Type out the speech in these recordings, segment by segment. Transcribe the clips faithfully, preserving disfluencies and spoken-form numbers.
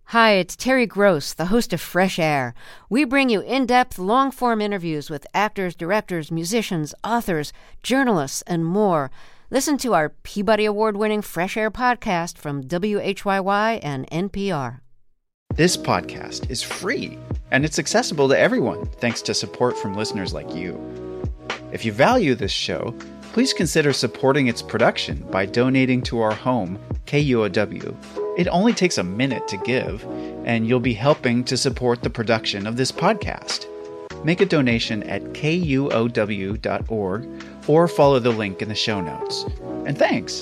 Hi, it's Terry Gross, the host of Fresh Air. We bring you in-depth, long-form interviews with actors, directors, musicians, authors, journalists, and more. Listen to our Peabody Award-winning Fresh Air podcast from W H Y Y and N P R. This podcast is free, and it's accessible to everyone thanks to support from listeners like you. If you value this show, please consider supporting its production by donating to our home, K U O W. It only takes a minute to give, and you'll be helping to support the production of this podcast. Make a donation at K U O W dot org or follow the link in the show notes. And thanks!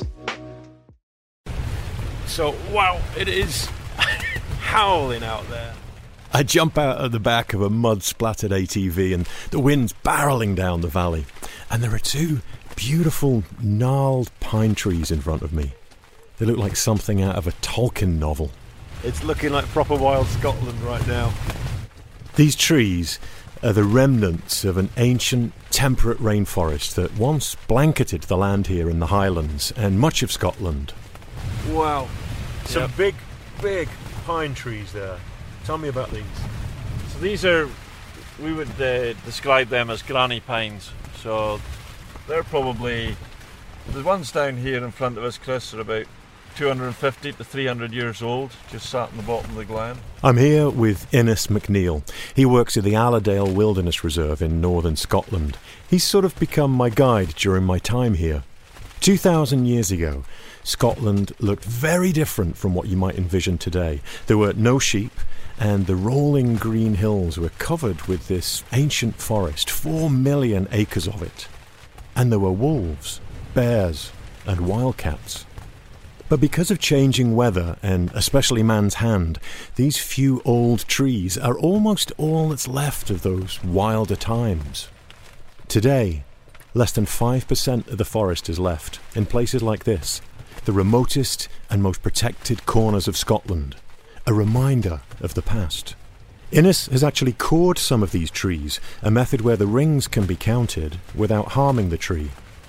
So, wow, it is howling out there. I jump out of the back of a mud-splattered A T V and the wind's barreling down the valley. And there are two beautiful, gnarled pine trees in front of me. They look like something out of a Tolkien novel. It's looking like proper wild Scotland right now. These trees are the remnants of an ancient, temperate rainforest that once blanketed the land here in the Highlands and much of Scotland. Wow. Some Yep. big, big pine trees there. Tell me about these. So these are, we would uh, describe them as granny pines. So they're probably, the ones down here in front of us, Chris, are about two hundred fifty to three hundred years old, just sat in the bottom of the glen. I'm here with Innes McNeill. He works at the Allerdale Wilderness Reserve in northern Scotland. He's sort of become my guide during my time here. two thousand years ago, Scotland looked very different from what you might envision today. There were no sheep, and the rolling green hills were covered with this ancient forest, four million acres of it. And there were wolves, bears, and wildcats. But because of changing weather, and especially man's hand, these few old trees are almost all that's left of those wilder times. Today, less than five percent of the forest is left in places like this, the remotest and most protected corners of Scotland, a reminder of the past. Innes has actually cored some of these trees, a method where the rings can be counted without harming the tree.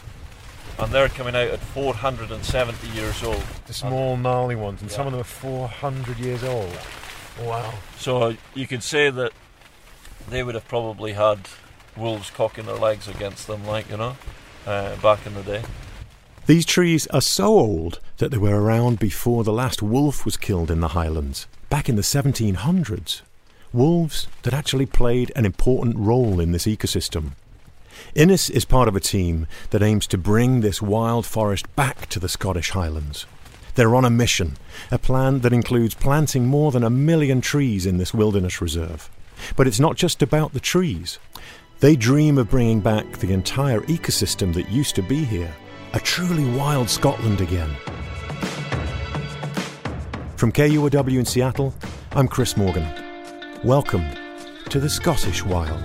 And they're coming out at four hundred seventy years old. The small, gnarly ones, and Yeah. some of them are four hundred years old. Wow. So you could say that they would have probably had wolves cocking their legs against them, like, you know, uh, back in the day. These trees are so old that they were around before the last wolf was killed in the Highlands, back in the seventeen hundreds. Wolves that actually played an important role in this ecosystem. Innes is part of a team that aims to bring this wild forest back to the Scottish Highlands. They're on a mission, a plan that includes planting more than a million trees in this wilderness reserve. But it's not just about the trees. They dream of bringing back the entire ecosystem that used to be here, a truly wild Scotland again. From K U O W in Seattle, I'm Chris Morgan. Welcome to the Scottish Wild.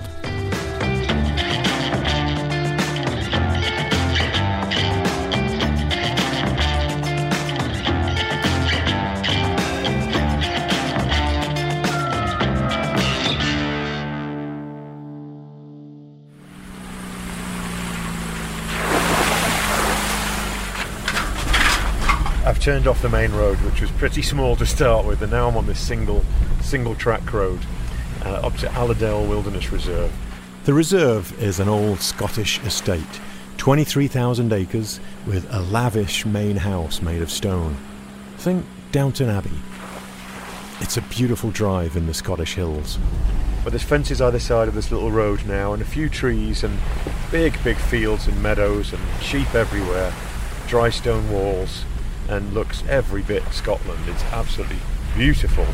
I've turned off the main road, which was pretty small to start with, and now I'm on this single single track road uh, up to Allerdale Wilderness Reserve. The reserve is an old Scottish estate, twenty-three thousand acres with a lavish main house made of stone. Think Downton Abbey. It's a beautiful drive in the Scottish hills. But there's fences either side of this little road now, and a few trees and big, big fields and meadows and sheep everywhere, dry stone walls, and looks every bit Scotland. It's absolutely beautiful.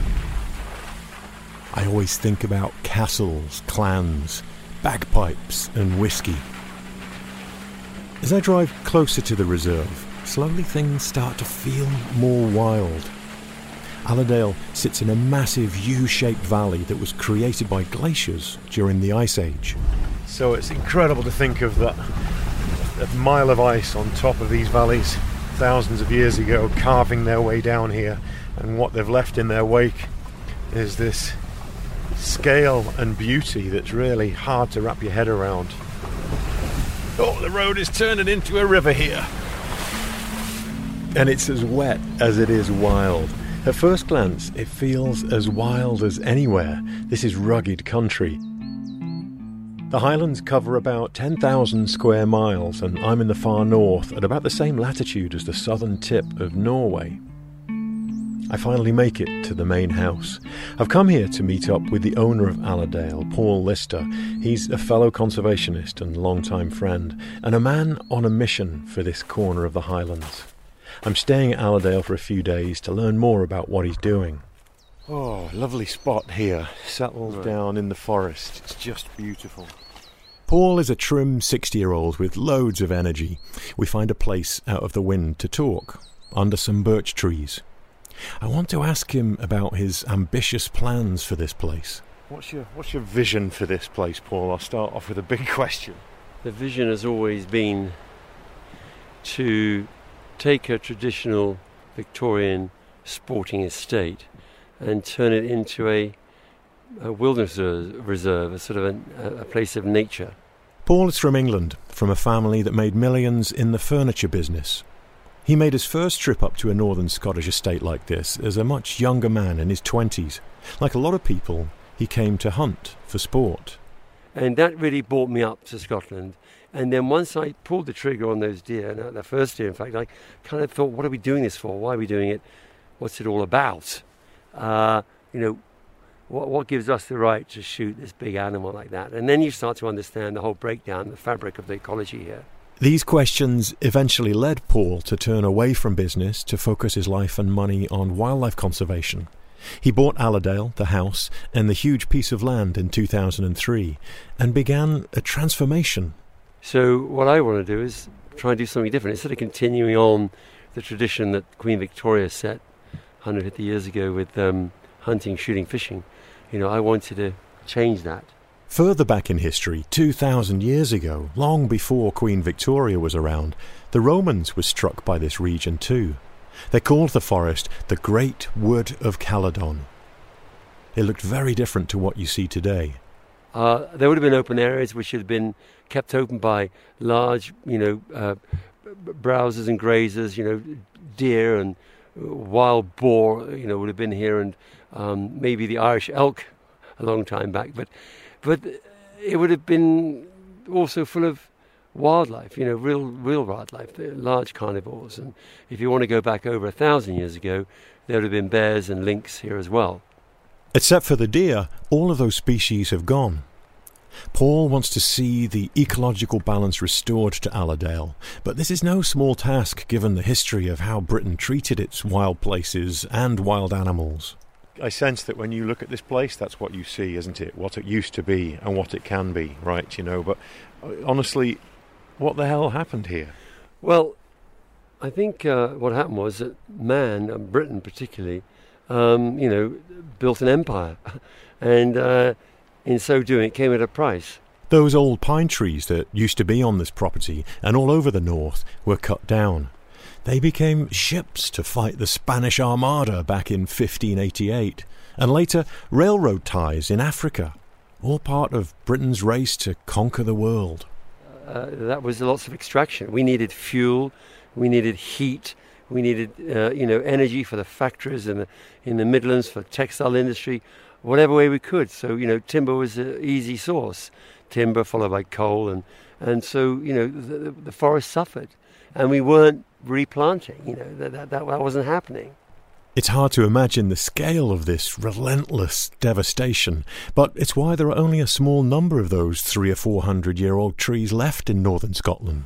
I always think about castles, clans, bagpipes and whiskey. As I drive closer to the reserve, slowly things start to feel more wild. Allerdale sits in a massive U-shaped valley that was created by glaciers during the Ice Age. So it's incredible to think of that, that mile of ice on top of these valleys thousands of years ago, carving their way down here, and what they've left in their wake is this scale and beauty that's really hard to wrap your head around. Oh, the road is turning into a river here. And it's as wet as it is wild. At first glance, it feels as wild as anywhere. This is rugged country. The Highlands cover about ten thousand square miles, and I'm in the far north at about the same latitude as the southern tip of Norway. I finally make it to the main house. I've come here to meet up with the owner of Allerdale, Paul Lister. He's a fellow conservationist and long-time friend, and a man on a mission for this corner of the Highlands. I'm staying at Allerdale for a few days to learn more about what he's doing. Oh, lovely spot here, settled right down in the forest. It's just beautiful. Paul is a trim sixty-year-old with loads of energy. We find a place out of the wind to talk, under some birch trees. I want to ask him about his ambitious plans for this place. What's your what's your vision for this place, Paul? I'll start off with a big question. The vision has always been to take a traditional Victorian sporting estate and turn it into a, a wilderness reserve, a sort of a, a place of nature. Paul is from England, from a family that made millions in the furniture business. He made his first trip up to a northern Scottish estate like this as a much younger man in his twenties. Like a lot of people, he came to hunt for sport. And that really brought me up to Scotland. And then once I pulled the trigger on those deer, and the first deer, in fact, I kind of thought, what are we doing this for? Why are we doing it? What's it all about? Uh, you know, what, what gives us the right to shoot this big animal like that? And then you start to understand the whole breakdown, the fabric of the ecology here. These questions eventually led Paul to turn away from business to focus his life and money on wildlife conservation. He bought Allerdale, the house, and the huge piece of land in two thousand three, and began a transformation. So what I want to do is try and do something different. Instead of continuing on the tradition that Queen Victoria set one hundred fifty years ago with um, hunting, shooting, fishing, you know, I wanted to change that. Further back in history, two thousand years ago, long before Queen Victoria was around, the Romans were struck by this region too. They called the forest the Great Wood of Caledon. It looked very different to what you see today. Uh, there would have been open areas which had been kept open by large, you know, uh, browsers and grazers, you know, deer and wild boar, you know, would have been here, and um, maybe the Irish elk a long time back. But But it would have been also full of wildlife, you know, real real wildlife, large carnivores. And if you want to go back over a thousand years ago, there would have been bears and lynx here as well. Except for the deer, all of those species have gone. Paul wants to see the ecological balance restored to Allerdale, but this is no small task given the history of how Britain treated its wild places and wild animals. I sense that when you look at this place, that's what you see, isn't it? What it used to be and what it can be, right? You know, but honestly, what the hell happened here? Well, I think uh, what happened was that man, and Britain particularly, um, you know, built an empire. and uh, in so doing, it came at a price. Those old pine trees that used to be on this property and all over the north were cut down. They became ships to fight the Spanish Armada back in fifteen eighty-eight, and later railroad ties in Africa, all part of Britain's race to conquer the world. Uh, that was lots of extraction. We needed fuel, we needed heat, we needed uh, you know energy for the factories in the in the Midlands, for textile industry, whatever way we could. So you know timber was an easy source, timber followed by coal, and and so you know the, the forest suffered, and we weren't replanting, you know, that, that that wasn't happening. It's hard to imagine the scale of this relentless devastation, but it's why there are only a small number of those three or four hundred year old trees left in northern Scotland.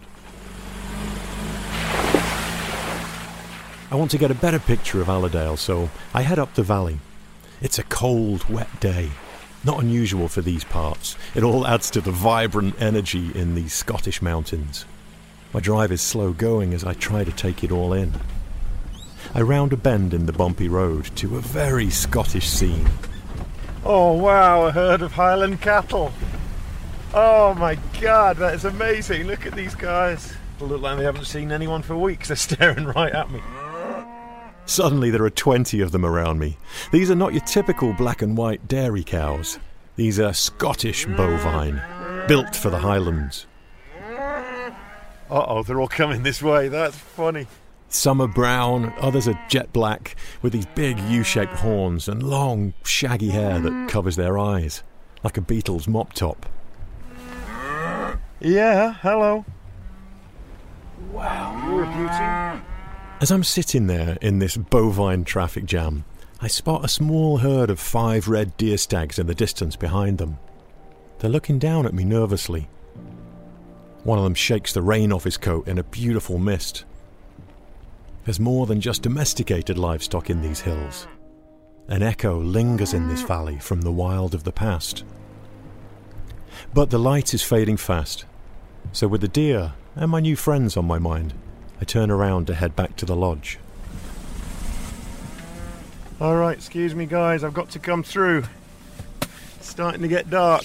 I want to get a better picture of Allerdale, so I head up the valley. It's a cold, wet day. Not unusual for these parts. It all adds to the vibrant energy in these Scottish mountains. My drive is slow going as I try to take it all in. I round a bend in the bumpy road to a very Scottish scene. Oh wow, a herd of Highland cattle. Oh my god, that is amazing. Look at these guys. They look like they haven't seen anyone for weeks. They're staring right at me. Suddenly there are twenty of them around me. These are not your typical black and white dairy cows. These are Scottish bovine, built for the Highlands. Uh-oh, they're all coming this way. That's funny. Some are brown, others are jet black, with these big U-shaped horns and long, shaggy hair that covers their eyes, like a beetle's mop top. Yeah, hello. Wow, you're a beauty. As I'm sitting there in this bovine traffic jam, I spot a small herd of five red deer stags in the distance behind them. They're looking down at me nervously. One of them shakes the rain off his coat in a beautiful mist. There's more than just domesticated livestock in these hills. An echo lingers in this valley from the wild of the past. But the light is fading fast, so with the deer and my new friends on my mind, I turn around to head back to the lodge. All right, excuse me, guys, I've got to come through. It's starting to get dark.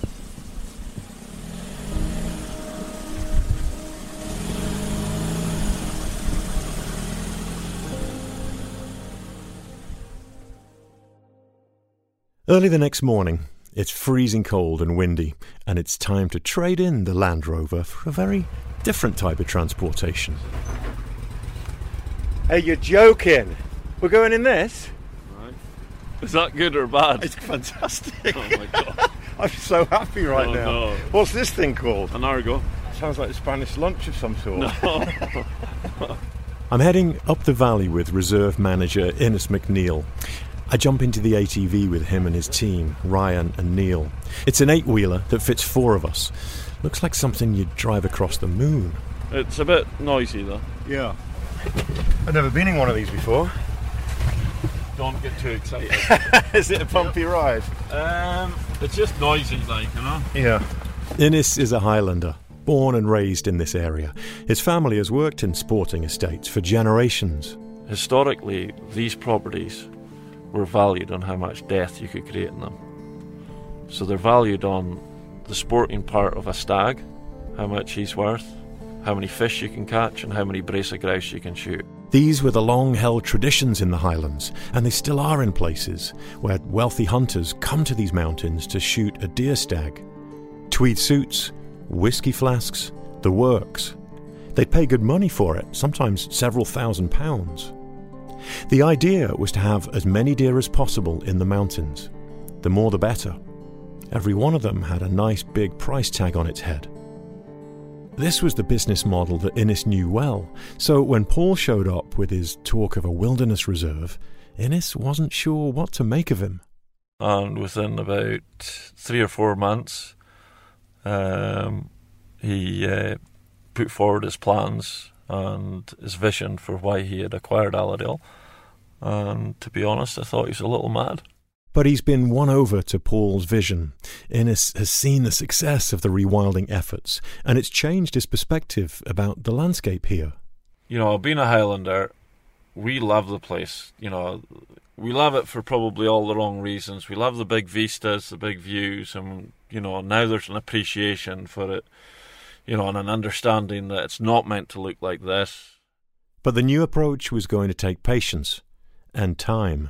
Early the next morning, it's freezing cold and windy, and it's time to trade in the Land Rover for a very different type of transportation. Hey, you're joking. We're going in this? Right. Is that good or bad? It's fantastic. Oh my God. I'm so happy right Oh, now. no. What's this thing called? An Argo. Sounds like a Spanish lunch of some sort. No. I'm heading up the valley with reserve manager Innes McNeil. I jump into the A T V with him and his team, Ryan and Neil. It's an eight-wheeler that fits four of us. Looks like something you'd drive across the moon. It's a bit noisy though. Yeah. I've never been in one of these before. Don't get too excited. Is it a bumpy ride? um, it's just noisy, like, you know. Yeah. Innes is a Highlander, born and raised in this area. His family has worked in sporting estates for generations. Historically, these properties were valued on how much death you could create in them. So they're valued on the sporting part of a stag, how much he's worth, how many fish you can catch, and how many brace of grouse you can shoot. These were the long-held traditions in the Highlands, and they still are in places where wealthy hunters come to these mountains to shoot a deer stag. Tweed suits, whiskey flasks, the works. They'd pay good money for it, sometimes several thousand pounds. The idea was to have as many deer as possible in the mountains. The more the better. Every one of them had a nice big price tag on its head. This was the business model that Innes knew well, so when Paul showed up with his talk of a wilderness reserve, Innes wasn't sure what to make of him. And within about three or four months, um, he uh, put forward his plans and his vision for why he had acquired Allerdale. And to be honest, I thought he was a little mad. But he's been won over to Paul's vision. Innes has seen the success of the rewilding efforts, and it's changed his perspective about the landscape here. You know, being a Highlander, we love the place. You know, we love it for probably all the wrong reasons. We love the big vistas, the big views, and, you know, now there's an appreciation for it, you know, and an understanding that it's not meant to look like this. But the new approach was going to take patience and time.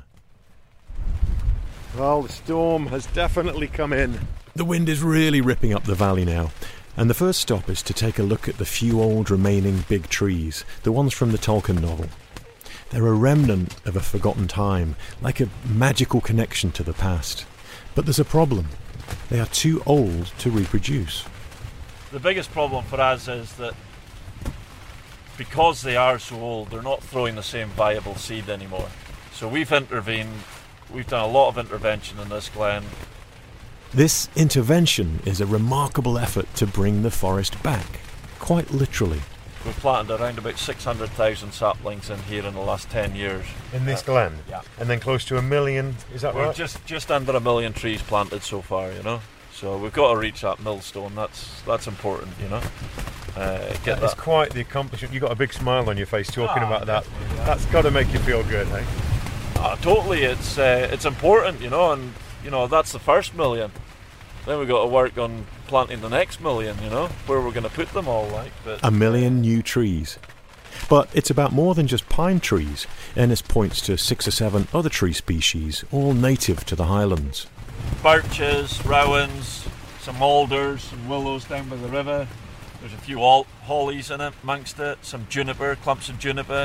Well, the storm has definitely come in. The wind is really ripping up the valley now, and the first stop is to take a look at the few old remaining big trees, the ones from the Tolkien novel. They're a remnant of a forgotten time, like a magical connection to the past. But there's a problem. They are too old to reproduce. The biggest problem for us is that because they are so old, they're not throwing the same viable seed anymore. So we've intervened, we've done a lot of intervention in this glen. This intervention is a remarkable effort to bring the forest back, quite literally. We've planted around about six hundred thousand saplings in here in the last ten years. In this glen? Yeah. And then close to a million, is that We're right? just just under a million trees planted so far, you know. So we've got to reach that millstone. That's that's important, you know. Uh, get That is that. quite the accomplishment. You've got a big smile on your face talking Ah, about that. definitely, yeah. That's got to make you feel good, hey? Ah, totally, it's uh, it's important, you know, and you know that's the first million. Then we've got to work on planting the next million, you know, where we're going to put them all, like. But A million new trees. But it's about more than just pine trees. Ennis points to six or seven other tree species, all native to the Highlands. birches, rowans, some alders, some willows down by the river. There's a few all hollies in it, amongst it. Some juniper, clumps of juniper.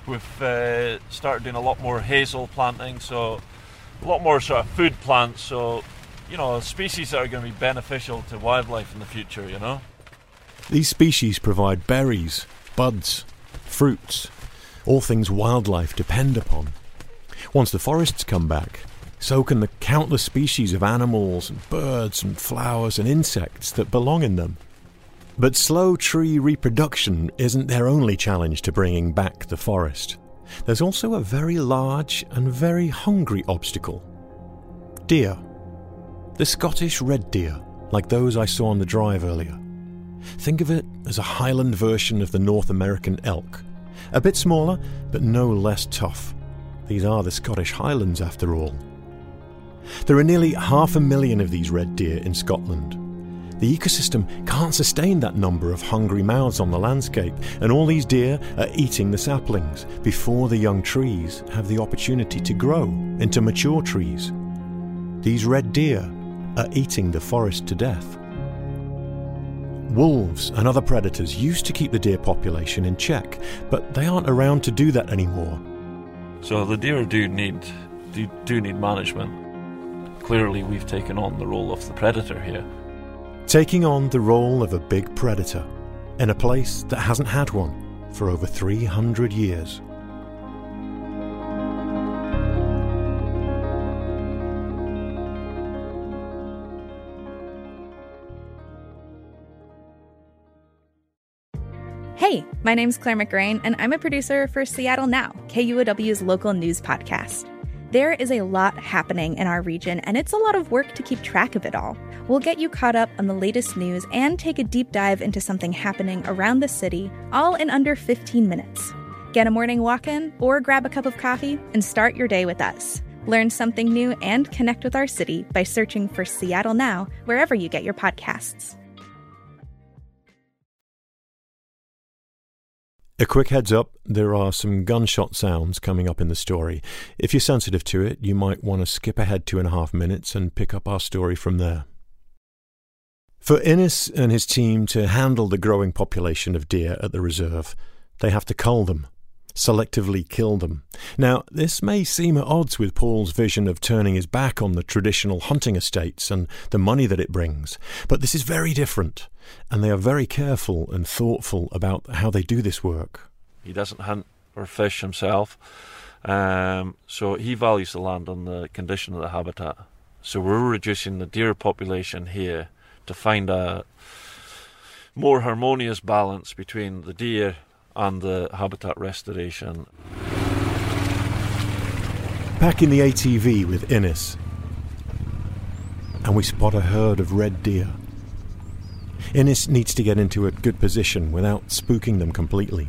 we've uh, started doing a lot more hazel planting, so a lot more sort of food plants, so, you know, species that are going to be beneficial to wildlife in the future, you know. These species provide berries, buds, fruits, all things wildlife depend upon. Once the forests come back, so can the countless species of animals and birds and flowers and insects that belong in them. But slow tree reproduction isn't their only challenge to bringing back the forest. There's also a very large and very hungry obstacle. Deer. The Scottish red deer, like those I saw on the drive earlier. Think of it as a Highland version of the North American elk. A bit smaller, but no less tough. These are the Scottish Highlands, after all. There are nearly half a million of these red deer in Scotland. The ecosystem can't sustain that number of hungry mouths on the landscape, and all these deer are eating the saplings before the young trees have the opportunity to grow into mature trees. These red deer are eating the forest to death. Wolves and other predators used to keep the deer population in check, but they aren't around to do that anymore. So the deer do need do, do need management. Clearly we've taken on the role of the predator here. Taking on the role of a big predator in a place that hasn't had one for over three hundred years. Hey, my name's Claire McGrain, and I'm a producer for Seattle Now, K U O W's local news podcast. There is a lot happening in our region, and it's a lot of work to keep track of it all. We'll get you caught up on the latest news and take a deep dive into something happening around the city, all in under fifteen minutes. Get a morning walk in or grab a cup of coffee and start your day with us. Learn something new and connect with our city by searching for Seattle Now wherever you get your podcasts. A quick heads up, there are some gunshot sounds coming up in the story. If you're sensitive to it, you might want to skip ahead two and a half minutes and pick up our story from there. For Innes and his team to handle the growing population of deer at the reserve, they have to cull them, selectively kill them. Now, this may seem at odds with Paul's vision of turning his back on the traditional hunting estates and the money that it brings, but this is very different. And they are very careful and thoughtful about how they do this work. He doesn't hunt or fish himself, um, so he values the land on the condition of the habitat. So we're reducing the deer population here to find a more harmonious balance between the deer and the habitat restoration. Back in the A T V with Innes, and we spot a herd of red deer. Innes needs to get into a good position without spooking them completely.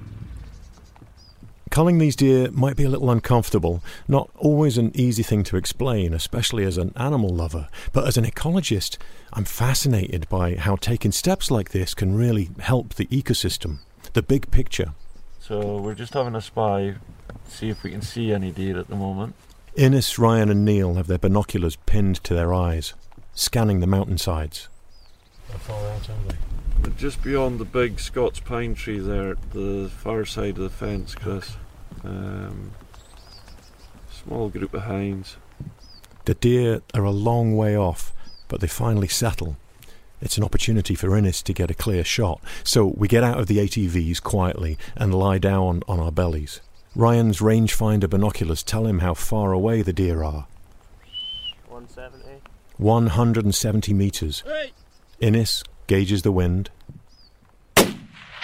Culling these deer might be a little uncomfortable, not always an easy thing to explain, especially as an animal lover, but as an ecologist, I'm fascinated by how taking steps like this can really help the ecosystem, the big picture. So we're just having a spy, see if we can see any deer at the moment. Innes, Ryan and Neil have their binoculars pinned to their eyes, scanning the mountainsides. How far out are they? They're just beyond the big Scots pine tree there at the far side of the fence, Chris. Um, small group of hinds. The deer are a long way off, but they finally settle. It's an opportunity for Innes to get a clear shot, so we get out of the A T Vs quietly and lie down on our bellies. Ryan's rangefinder binoculars tell him how far away the deer are. one seventy. one hundred seventy metres. Hey! Innes gauges the wind. one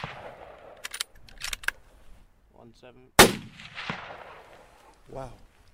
seven. Wow.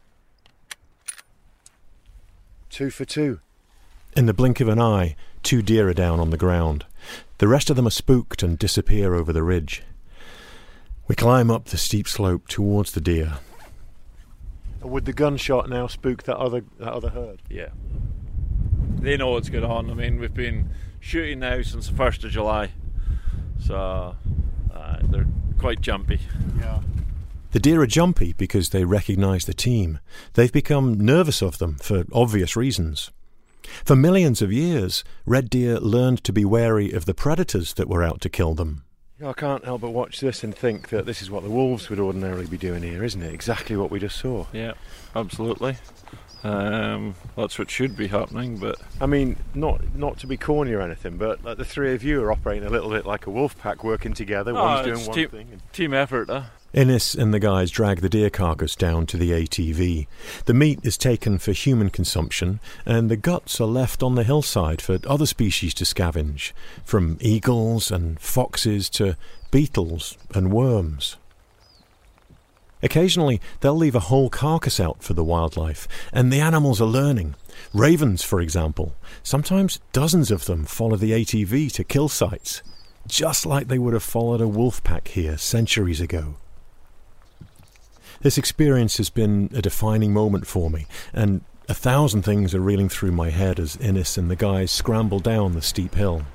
Two for two. In the blink of an eye, two deer are down on the ground. The rest of them are spooked and disappear over the ridge. We climb up the steep slope towards the deer. Would the gunshot now spook that other that other herd? Yeah. They know what's going on. I mean, we've been shooting now since the first of July. So uh, they're quite jumpy. Yeah. The deer are jumpy because they recognise the team. They've become nervous of them for obvious reasons. For millions of years, red deer learned to be wary of the predators that were out to kill them. I can't help but watch this and think that this is what the wolves would ordinarily be doing here, isn't it? Exactly what we just saw. Yeah, absolutely. Um, that's what should be happening, but... I mean, not not to be corny or anything, but like the three of you are operating a little bit like a wolf pack, working together, No, one's it's doing one team, thing. And... team effort, huh? Innes and the guys drag the deer carcass down to the A T V. The meat is taken for human consumption, and the guts are left on the hillside for other species to scavenge, from eagles and foxes to beetles and worms. Occasionally, they'll leave a whole carcass out for the wildlife, and the animals are learning. Ravens, for example. Sometimes dozens of them follow the A T V to kill sites, just like they would have followed a wolf pack here centuries ago. This experience has been a defining moment for me, and a thousand things are reeling through my head as Innes and the guys scramble down the steep hill.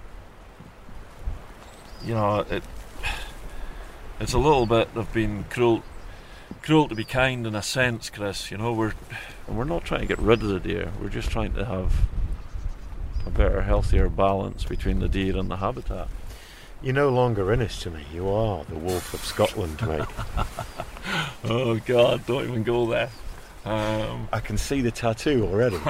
You know, it, it's a little bit of being cruel... Cruel to be kind in a sense, Chris. You know, we're we're not trying to get rid of the deer. We're just trying to have a better, healthier balance between the deer and the habitat. You're no longer Innes to me. You are the wolf of Scotland, mate. Oh God, don't even go there. Um, I can see the tattoo already.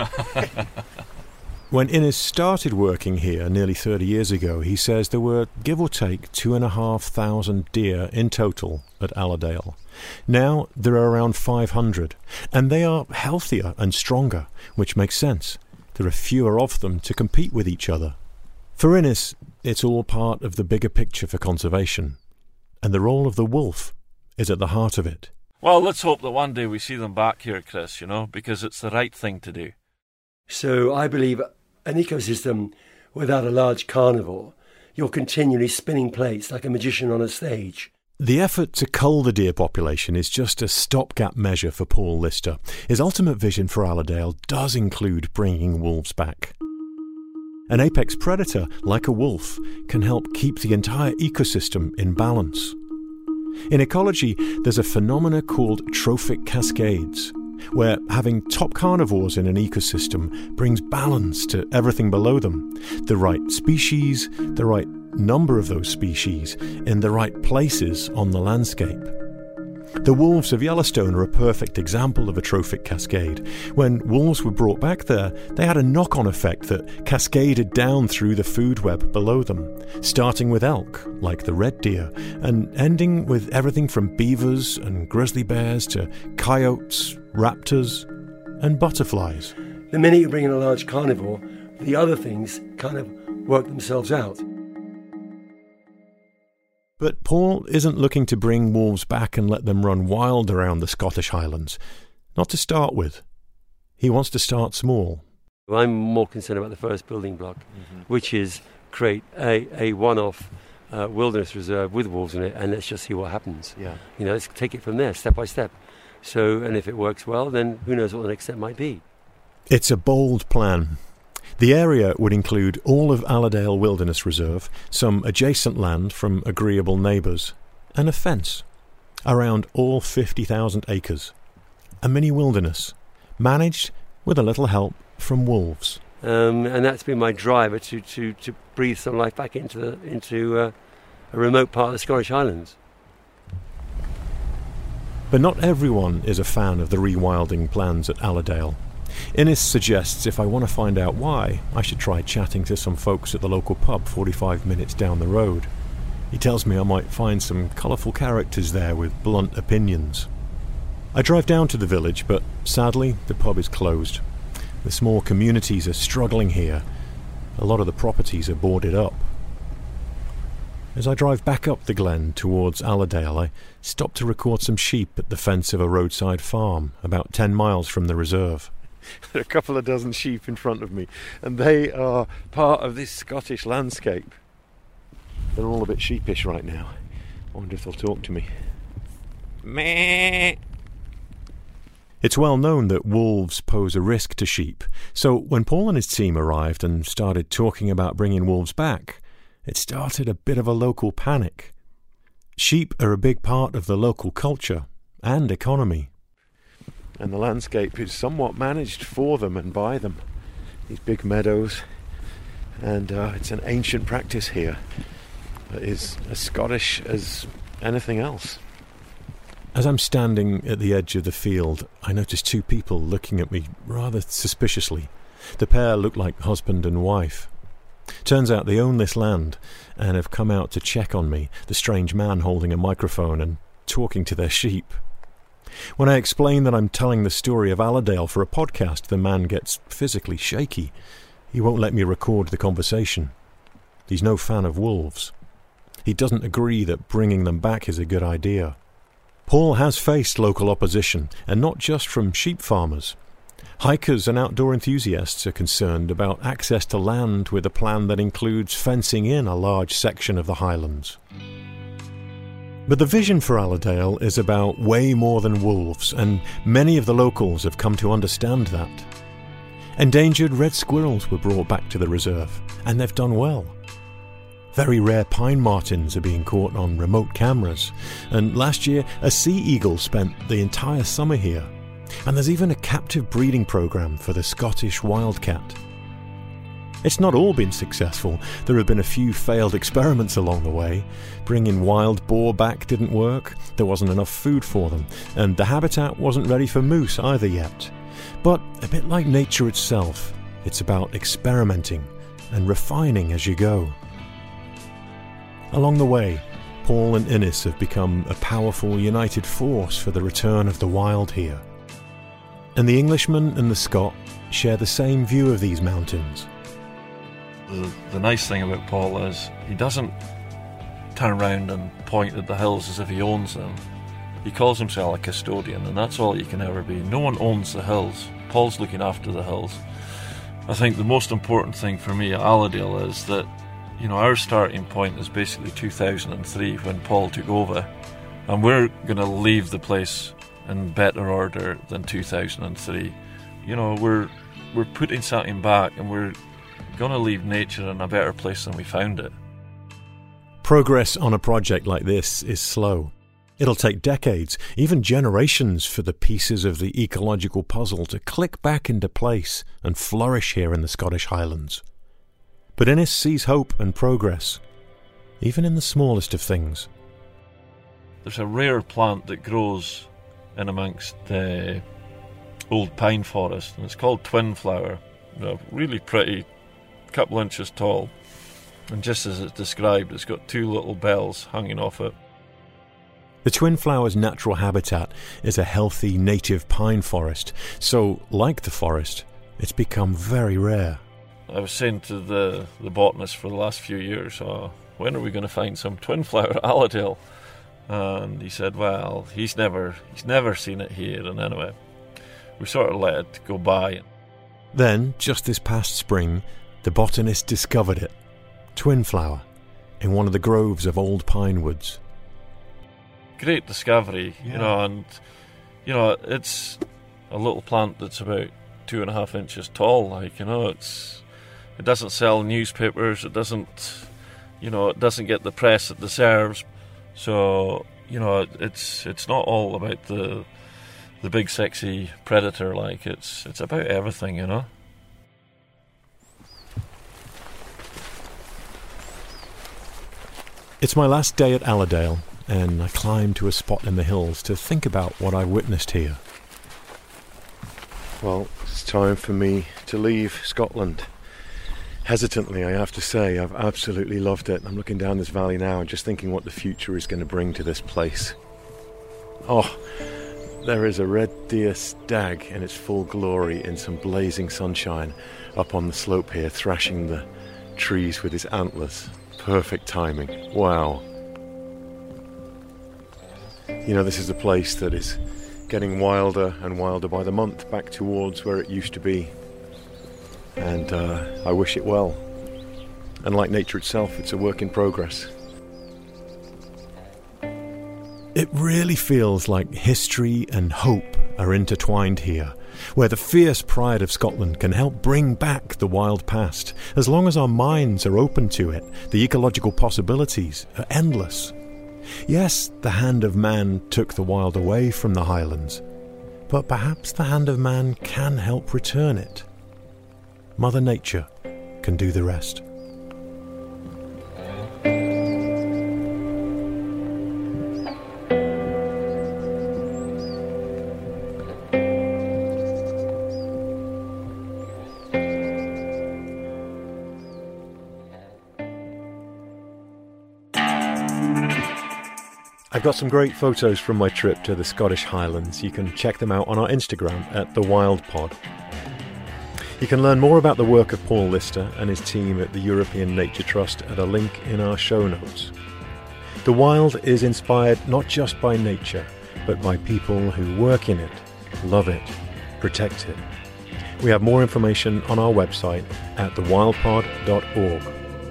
When Innes started working here nearly thirty years ago, he says there were, give or take, two and a half thousand deer in total at Allerdale. Now there are around five hundred, and they are healthier and stronger, which makes sense. There are fewer of them to compete with each other. For Innes, it's all part of the bigger picture for conservation, and the role of the wolf is at the heart of it. well, let's hope that one day we see them back here, Chris, you know, because it's the right thing to do. So I believe an ecosystem without a large carnivore, you're continually spinning plates like a magician on a stage. The effort to cull the deer population is just a stopgap measure for Paul Lister. His ultimate vision for Allerdale does include bringing wolves back. An apex predator, like a wolf, can help keep the entire ecosystem in balance. In ecology, there's a phenomena called trophic cascades, where having top carnivores in an ecosystem brings balance to everything below them. The right species, the right number of those species, in the right places on the landscape. The wolves of Yellowstone are a perfect example of a trophic cascade. When wolves were brought back there, they had a knock-on effect that cascaded down through the food web below them, starting with elk, like the red deer, and ending with everything from beavers and grizzly bears to coyotes, raptors, and butterflies. The minute you bring in a large carnivore, the other things kind of work themselves out. But Paul isn't looking to bring wolves back and let them run wild around the Scottish Highlands. Not to start with. He wants to start small. I'm more concerned about the first building block, mm-hmm. which is create a, a one-off uh, wilderness reserve with wolves in it, and let's just see what happens. Yeah. You know, let's take it from there, step by step. So, and if it works well, then who knows what the next step might be. It's a bold plan. The area would include all of Allerdale Wilderness Reserve, some adjacent land from agreeable neighbours, and a fence around all fifty thousand acres. A mini wilderness, managed with a little help from wolves. Um, and that's been my driver to, to, to breathe some life back into the, into uh, a remote part of the Scottish Highlands. But not everyone is a fan of the rewilding plans at Allerdale. Innes suggests if I want to find out why, I should try chatting to some folks at the local pub forty-five minutes down the road. He tells me I might find some colourful characters there with blunt opinions. I drive down to the village, but sadly the pub is closed. The small communities are struggling here. A lot of the properties are boarded up. As I drive back up the glen towards Allerdale, I stop to record some sheep at the fence of a roadside farm, about ten miles from the reserve. There are a couple of dozen sheep in front of me, and they are part of this Scottish landscape. They're all a bit sheepish right now. I wonder if they'll talk to me. Meh. It's well known that wolves pose a risk to sheep, so when Paul and his team arrived and started talking about bringing wolves back, it started a bit of a local panic. Sheep are a big part of the local culture and economy. And the landscape is somewhat managed for them and by them. These big meadows, and uh, it's an ancient practice here. that is as Scottish as anything else. As I'm standing at the edge of the field, I notice two people looking at me rather suspiciously. The pair look like husband and wife. Turns out they own this land and have come out to check on me, the strange man holding a microphone and talking to their sheep. When I explain that I'm telling the story of Allerdale for a podcast, the man gets physically shaky. He won't let me record the conversation. He's no fan of wolves. He doesn't agree that bringing them back is a good idea. Paul has faced local opposition, and not just from sheep farmers. Hikers and outdoor enthusiasts are concerned about access to land with a plan that includes fencing in a large section of the Highlands. But the vision for Allerdale is about way more than wolves, and many of the locals have come to understand that. Endangered red squirrels were brought back to the reserve, and they've done well. Very rare pine martens are being caught on remote cameras, and last year a sea eagle spent the entire summer here. And there's even a captive breeding program for the Scottish wildcat. It's not all been successful. There have been a few failed experiments along the way. Bringing wild boar back didn't work, there wasn't enough food for them, and the habitat wasn't ready for moose either yet. But a bit like nature itself, it's about experimenting and refining as you go. Along the way, Paul and Innes have become a powerful united force for the return of the wild here. And the Englishman and the Scot share the same view of these mountains. The, the nice thing about Paul is he doesn't turn around and point at the hills as if he owns them. He calls himself a custodian, and that's all you can ever be. No one owns the hills. Paul's looking after the hills. I think the most important thing for me at Allerdale is that, you know, our starting point is basically two thousand three when Paul took over, and we're going to leave the place in better order than two thousand three. You know, we're we're putting something back, and we're going to leave nature in a better place than we found it. Progress on a project like this is slow. It'll take decades, even generations, for the pieces of the ecological puzzle to click back into place and flourish here in the Scottish Highlands. But Innes sees hope and progress, even in the smallest of things. There's a rare plant that grows in amongst the old pine forest, and it's called twin flower. You know, really pretty, couple inches tall, and just as it's described, it's got two little bells hanging off it. The twin flower's natural habitat is a healthy native pine forest, so, like the forest, it's become very rare. I was saying to the, the botanist for the last few years, oh, when are we going to find some twin flower at Allerdale? And he said, well, he's never he's never seen it here. And anyway, we sort of let it go by. Then, just this past spring, the botanist discovered it, twin flower, in one of the groves of old pine woods. Great discovery, yeah. you know, and you know, it's a little plant that's about two and a half inches tall. Like, you know, it's it doesn't sell newspapers. It doesn't, you know, it doesn't get the press it deserves. So, you know, it's it's not all about the the big sexy predator. Like, it's it's about everything, you know. It's my last day at Allerdale, and I climb to a spot in the hills to think about what I witnessed here. Well, it's time for me to leave Scotland. Hesitantly, I have to say, I've absolutely loved it. I'm looking down this valley now and just thinking what the future is going to bring to this place. Oh, there is a red deer stag in its full glory in some blazing sunshine up on the slope here, thrashing the trees with his antlers. Perfect timing. Wow. You know, this is a place that is getting wilder and wilder by the month, back towards where it used to be. And uh, I wish it well. And like nature itself, it's a work in progress. It really feels like history and hope are intertwined here, where the fierce pride of Scotland can help bring back the wild past. As long as our minds are open to it, the ecological possibilities are endless. Yes, the hand of man took the wild away from the Highlands, but perhaps the hand of man can help return it. Mother Nature can do the rest. I've got some great photos from my trip to the Scottish Highlands. You can check them out on our Instagram at The Wild Pod. You can learn more about the work of Paul Lister and his team at the European Nature Trust at a link in our show notes. The Wild is inspired not just by nature, but by people who work in it, love it, protect it. We have more information on our website at the wild pod dot org.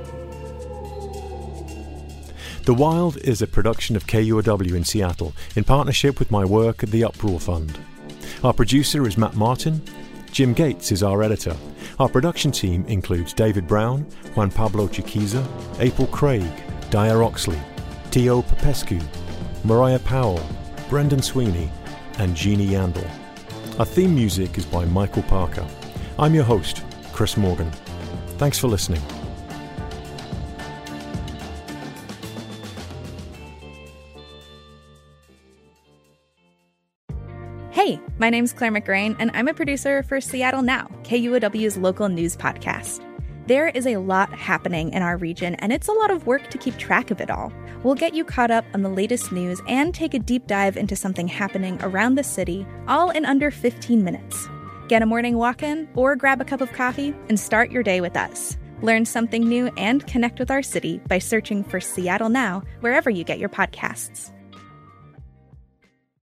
The Wild is a production of K U O W in Seattle in partnership with my work at the Uproar Fund. Our producer is Matt Martin. Jim Gates is our editor. Our production team includes David Brown, Juan Pablo Chiquiza, April Craig, Dyer Oxley, Tio Popescu, Mariah Powell, Brendan Sweeney, and Jeannie Yandel. Our theme music is by Michael Parker. I'm your host, Chris Morgan. Thanks for listening. Hey, my name's Claire McGrain, and I'm a producer for Seattle Now, K U O W's local news podcast. There is a lot happening in our region, and it's a lot of work to keep track of it all. We'll get you caught up on the latest news and take a deep dive into something happening around the city, all in under fifteen minutes. Get a morning walk in or grab a cup of coffee and start your day with us. Learn something new and connect with our city by searching for Seattle Now wherever you get your podcasts.